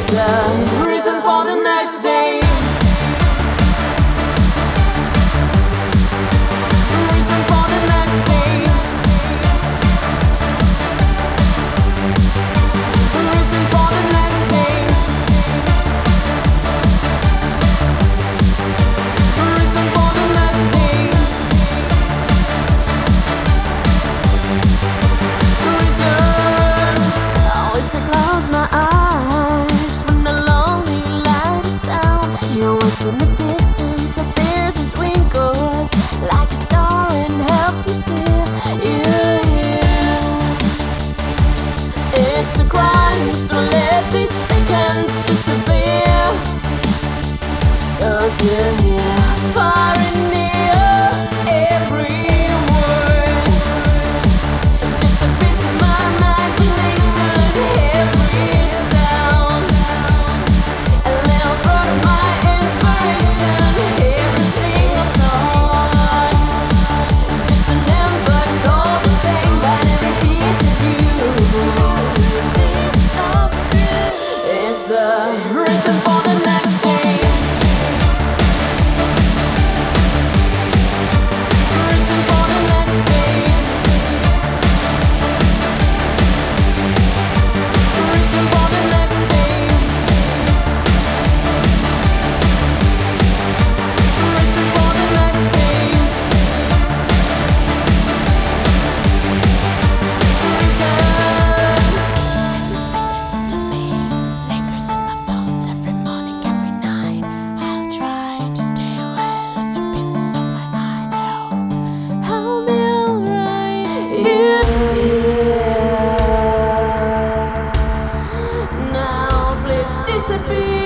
the reason for the next day. Reason for the next day. Reason for the next day. Reason for the next day. Reason. Oh, if I close my eyes when the lonely light is out, you wish in the distance appears and twinkles like a star and helps me see you here. It's a crime to let these seconds disappear, 'cause you're here, far and near, every word. Just a piece of my imagination, every sound, a little part of my inspiration, every single thought. Just a never told the thing, but every piece of you. It's the reason for the next day. Reason for the next day. Reason for the next day. Reason for the next day. Listen to me, lingers in my thoughts every morning, every night. I'll try to stay away, losing pieces of my mind. Help me alright. Now please disappear.